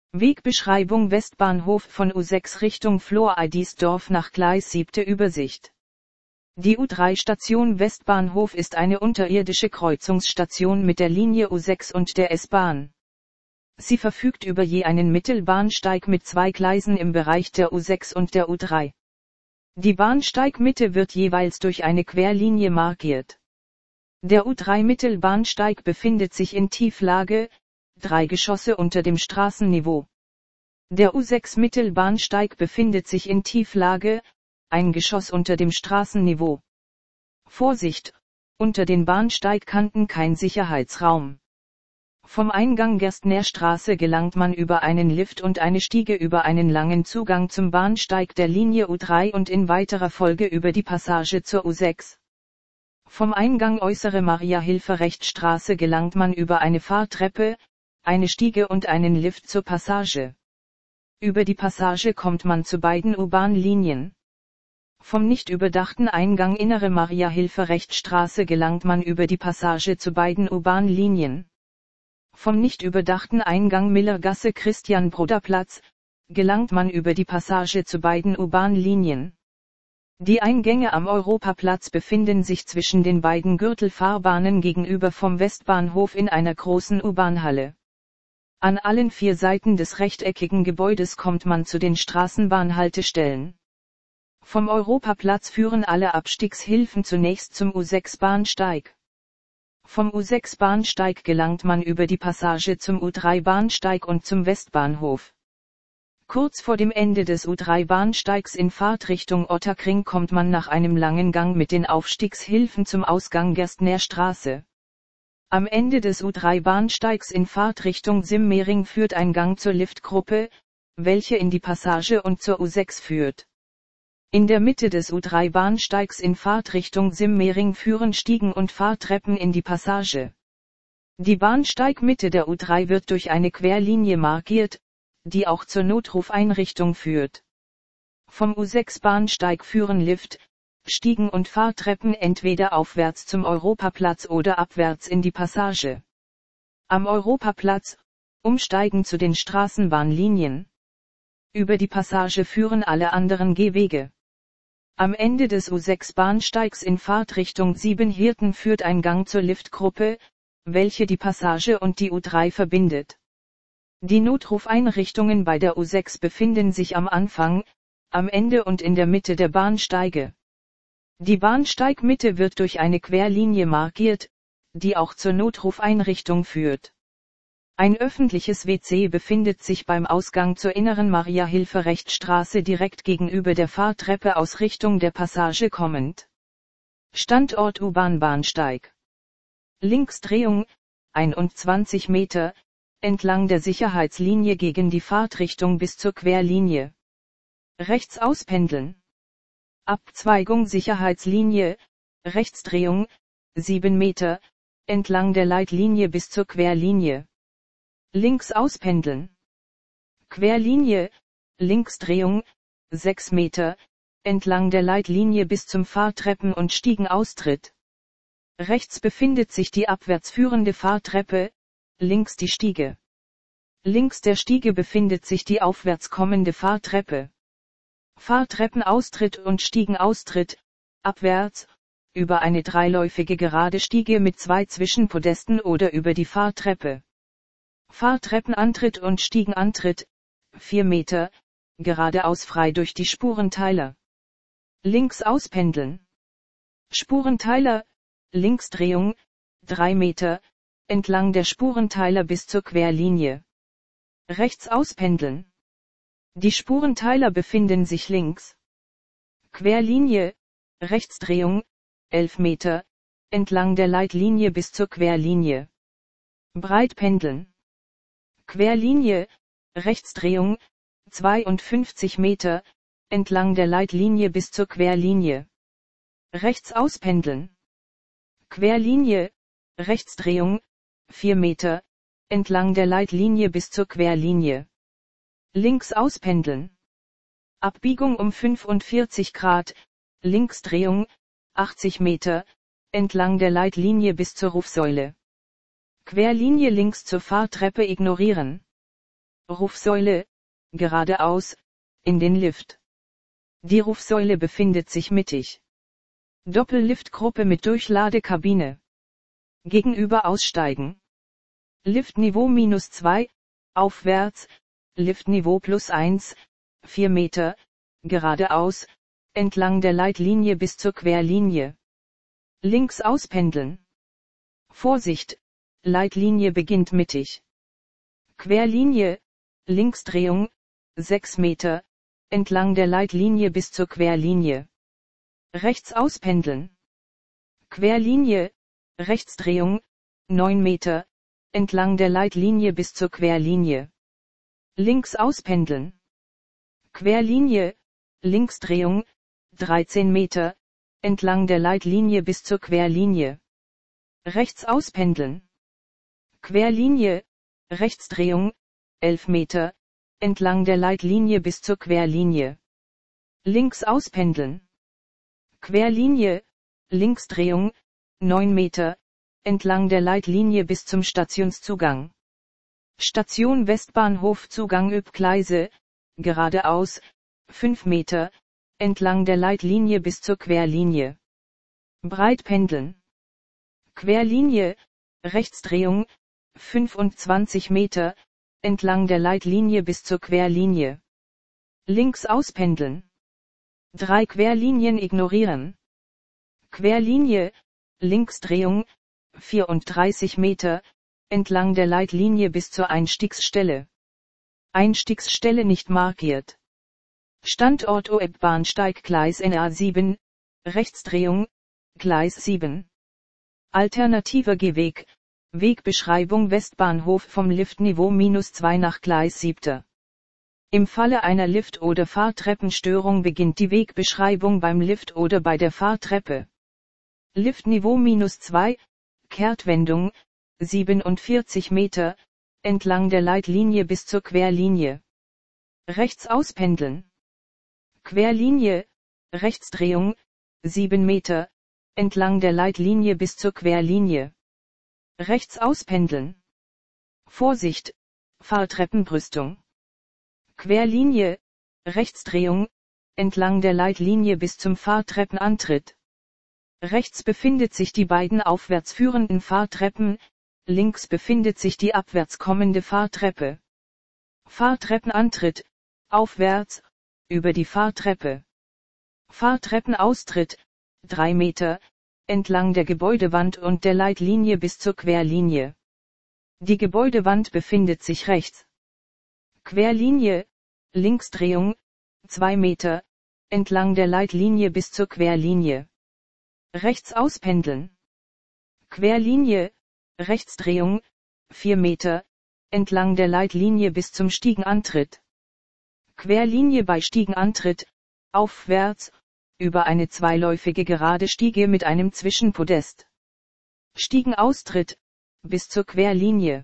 Wegbeschreibung Westbahnhof von U6 Richtung Floridsdorf nach Gleis 7. Übersicht. Die U3-Station Westbahnhof ist eine unterirdische Kreuzungsstation mit der Linie U6 und der S-Bahn. Sie verfügt über je einen Mittelbahnsteig mit 2 Gleisen im Bereich der U6 und der U3. Die Bahnsteigmitte wird jeweils durch eine Querlinie markiert. Der U3-Mittelbahnsteig befindet sich in Tieflage, 3 Geschosse unter dem Straßenniveau. Der U6-Mittelbahnsteig befindet sich in Tieflage, 1 Geschoss unter dem Straßenniveau. Vorsicht! Unter den Bahnsteigkanten kein Sicherheitsraum. Vom Eingang Gerstner Straße gelangt man über einen Lift und eine Stiege über einen langen Zugang zum Bahnsteig der Linie U3 und in weiterer Folge über die Passage zur U6. Vom Eingang Äußere Maria-Hilfer-Recht-Straße gelangt man über eine Fahrtreppe, eine Stiege und einen Lift zur Passage. Über die Passage kommt man zu beiden U-Bahn-Linien. Vom nicht überdachten Eingang Innere Maria-Hilfer-Recht-Straße gelangt man über die Passage zu beiden U-Bahn-Linien. Vom nicht überdachten Eingang Millergasse-Christian-Broder-Platz gelangt man über die Passage zu beiden U-Bahn-Linien. Die Eingänge am Europaplatz befinden sich zwischen den beiden Gürtelfahrbahnen gegenüber vom Westbahnhof in einer großen U-Bahn-Halle. An allen 4 Seiten des rechteckigen Gebäudes kommt man zu den Straßenbahnhaltestellen. Vom Europaplatz führen alle Abstiegshilfen zunächst zum U6-Bahnsteig. Vom U6-Bahnsteig gelangt man über die Passage zum U3-Bahnsteig und zum Westbahnhof. Kurz vor dem Ende des U3-Bahnsteigs in Fahrtrichtung Ottakring kommt man nach einem langen Gang mit den Aufstiegshilfen zum Ausgang Gerstner Straße. Am Ende des U3-Bahnsteigs in Fahrtrichtung Simmering führt ein Gang zur Liftgruppe, welche in die Passage und zur U6 führt. In der Mitte des U3-Bahnsteigs in Fahrtrichtung Simmering führen Stiegen und Fahrtreppen in die Passage. Die Bahnsteigmitte der U3 wird durch eine Querlinie markiert, die auch zur Notrufeinrichtung führt. Vom U6-Bahnsteig führen Lift, Stiegen und Fahrtreppen entweder aufwärts zum Europaplatz oder abwärts in die Passage. Am Europaplatz, umsteigen zu den Straßenbahnlinien. Über die Passage führen alle anderen Gehwege. Am Ende des U6-Bahnsteigs in Fahrtrichtung Siebenhirten führt ein Gang zur Liftgruppe, welche die Passage und die U3 verbindet. Die Notrufeinrichtungen bei der U6 befinden sich am Anfang, am Ende und in der Mitte der Bahnsteige. Die Bahnsteigmitte wird durch eine Querlinie markiert, die auch zur Notrufeinrichtung führt. Ein öffentliches WC befindet sich beim Ausgang zur Inneren Maria-Hilfer-Recht-Straße direkt gegenüber der Fahrtreppe aus Richtung der Passage kommend. Standort U-Bahn-Bahnsteig. Linksdrehung, 21 Meter, entlang der Sicherheitslinie gegen die Fahrtrichtung bis zur Querlinie. Rechts auspendeln. Abzweigung Sicherheitslinie, Rechtsdrehung, 7 Meter, entlang der Leitlinie bis zur Querlinie. Links auspendeln. Querlinie, Linksdrehung, 6 Meter, entlang der Leitlinie bis zum Fahrtreppen- und Stiegenaustritt. Rechts befindet sich die abwärts führende Fahrtreppe, links die Stiege. Links der Stiege befindet sich die aufwärts kommende Fahrtreppe. Fahrtreppenaustritt und Stiegenaustritt, abwärts, über eine dreiläufige gerade Stiege mit 2 Zwischenpodesten oder über die Fahrtreppe. Fahrtreppenantritt und Stiegenantritt, 4 Meter, geradeaus frei durch die Spurenteiler. Links auspendeln. Spurenteiler, Linksdrehung, 3 Meter, entlang der Spurenteiler bis zur Querlinie. Rechts auspendeln. Die Spurenteiler befinden sich links. Querlinie, Rechtsdrehung, 11 Meter, entlang der Leitlinie bis zur Querlinie. Breitpendeln. Querlinie, Rechtsdrehung, 52 Meter, entlang der Leitlinie bis zur Querlinie. Rechts auspendeln. Querlinie, Rechtsdrehung, 4 Meter, entlang der Leitlinie bis zur Querlinie. Links auspendeln. Abbiegung um 45 Grad, Linksdrehung, 80 Meter, entlang der Leitlinie bis zur Rufsäule. Querlinie links zur Fahrtreppe ignorieren. Rufsäule, geradeaus, in den Lift. Die Rufsäule befindet sich mittig. Doppellliftgruppe mit Durchladekabine. Gegenüber aussteigen. Liftniveau -2, aufwärts, Liftniveau +1, 4 Meter, geradeaus, entlang der Leitlinie bis zur Querlinie. Links auspendeln. Vorsicht, Leitlinie beginnt mittig. Querlinie, Linksdrehung, 6 Meter, entlang der Leitlinie bis zur Querlinie. Rechts auspendeln. Querlinie, Rechtsdrehung, 9 Meter, entlang der Leitlinie bis zur Querlinie. Links auspendeln. Querlinie, Linksdrehung, 13 Meter, entlang der Leitlinie bis zur Querlinie. Rechts auspendeln. Querlinie, Rechtsdrehung, 11 Meter, entlang der Leitlinie bis zur Querlinie. Links auspendeln. Querlinie, Linksdrehung, 9 Meter, entlang der Leitlinie bis zum Stationszugang. Station Westbahnhof Zugang Übgleise, geradeaus, 5 Meter, entlang der Leitlinie bis zur Querlinie. Breit pendeln. Querlinie, Rechtsdrehung, 25 Meter, entlang der Leitlinie bis zur Querlinie. Links auspendeln. 3 Querlinien ignorieren. Querlinie, Linksdrehung, 34 Meter, entlang der Leitlinie bis zur Einstiegsstelle. Einstiegsstelle nicht markiert. Standort OEB-Bahnsteig Gleis NA7, Rechtsdrehung, Gleis 7. Alternativer Gehweg, Wegbeschreibung Westbahnhof vom Liftniveau -2 nach Gleis 7. Im Falle einer Lift- oder Fahrtreppenstörung beginnt die Wegbeschreibung beim Lift oder bei der Fahrtreppe. Liftniveau -2, Kehrtwendung, 47 Meter, entlang der Leitlinie bis zur Querlinie. Rechts auspendeln. Querlinie, Rechtsdrehung, 7 Meter, entlang der Leitlinie bis zur Querlinie. Rechts auspendeln. Vorsicht, Fahrtreppenbrüstung. Querlinie, Rechtsdrehung, entlang der Leitlinie bis zum Fahrtreppenantritt. Rechts befindet sich die beiden aufwärts führenden Fahrtreppen, links befindet sich die abwärts kommende Fahrtreppe. Fahrtreppenantritt, aufwärts, über die Fahrtreppe. Fahrtreppenaustritt, 3 Meter, entlang der Gebäudewand und der Leitlinie bis zur Querlinie. Die Gebäudewand befindet sich rechts. Querlinie, Linksdrehung, 2 Meter, entlang der Leitlinie bis zur Querlinie. Rechts auspendeln. Querlinie, Rechtsdrehung, 4 Meter, entlang der Leitlinie bis zum Stiegenantritt. Querlinie bei Stiegenantritt, aufwärts, über eine zweiläufige gerade Stiege mit einem Zwischenpodest. Stiegenaustritt, bis zur Querlinie.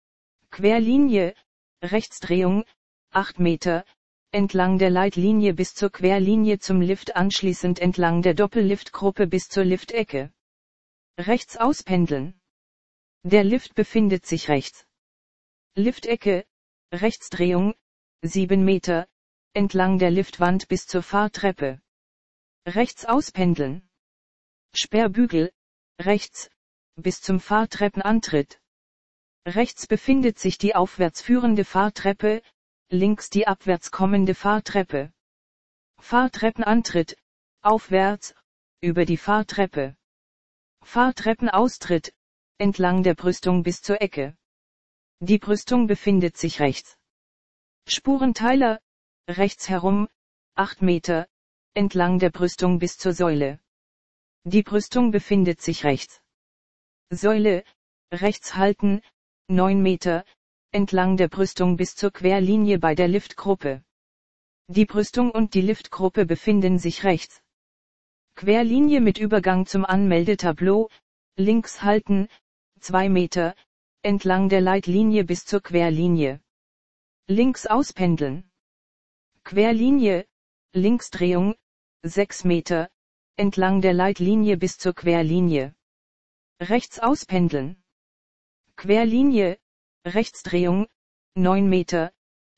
Querlinie, Rechtsdrehung, 8 Meter, entlang der Leitlinie bis zur Querlinie zum Lift anschließend entlang der Doppelliftgruppe bis zur Liftecke. Rechts auspendeln. Der Lift befindet sich rechts. Liftecke, Rechtsdrehung, 7 Meter, entlang der Liftwand bis zur Fahrtreppe. Rechts auspendeln. Sperrbügel, rechts, bis zum Fahrtreppenantritt. Rechts befindet sich die aufwärts führende Fahrtreppe, links die abwärts kommende Fahrtreppe. Fahrtreppenantritt, aufwärts, über die Fahrtreppe. Fahrtreppenaustritt, entlang der Brüstung bis zur Ecke. Die Brüstung befindet sich rechts. Spurenteiler, rechts herum, 8 Meter, entlang der Brüstung bis zur Säule. Die Brüstung befindet sich rechts. Säule, rechts halten, 9 Meter, entlang der Brüstung bis zur Querlinie bei der Liftgruppe. Die Brüstung und die Liftgruppe befinden sich rechts. Querlinie mit Übergang zum Anmeldetableau, links halten, 2 Meter, entlang der Leitlinie bis zur Querlinie. Links auspendeln. Querlinie, Linksdrehung, 6 Meter, entlang der Leitlinie bis zur Querlinie. Rechts auspendeln. Querlinie, Rechtsdrehung, 9 Meter,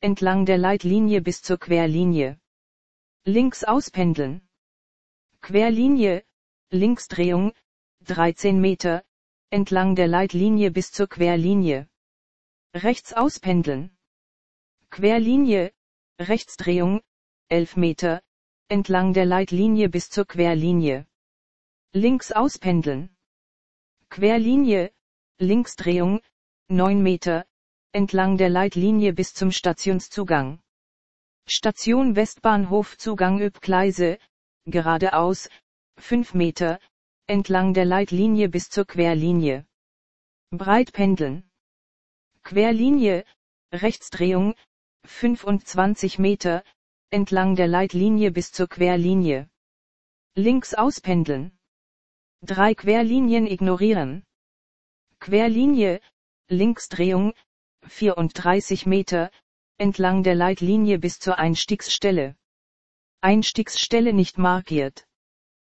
entlang der Leitlinie bis zur Querlinie. Links auspendeln. Querlinie, Linksdrehung, 13 Meter, entlang der Leitlinie bis zur Querlinie. Rechts auspendeln. Querlinie, Rechtsdrehung, 11 Meter, entlang der Leitlinie bis zur Querlinie. Links auspendeln. Querlinie, Linksdrehung, 9 Meter, entlang der Leitlinie bis zum Stationszugang. Station Westbahnhof Zugang Öbgleise, geradeaus, 5 Meter, entlang der Leitlinie bis zur Querlinie. Breit pendeln. Querlinie, Rechtsdrehung, 25 Meter, entlang der Leitlinie bis zur Querlinie. Links auspendeln. 3 Querlinien ignorieren. Querlinie, Linksdrehung, 34 Meter, entlang der Leitlinie bis zur Einstiegsstelle. Einstiegsstelle nicht markiert.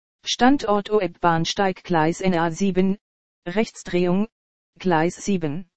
Standort OEB Bahnsteig Gleis NA7, Rechtsdrehung, Gleis 7.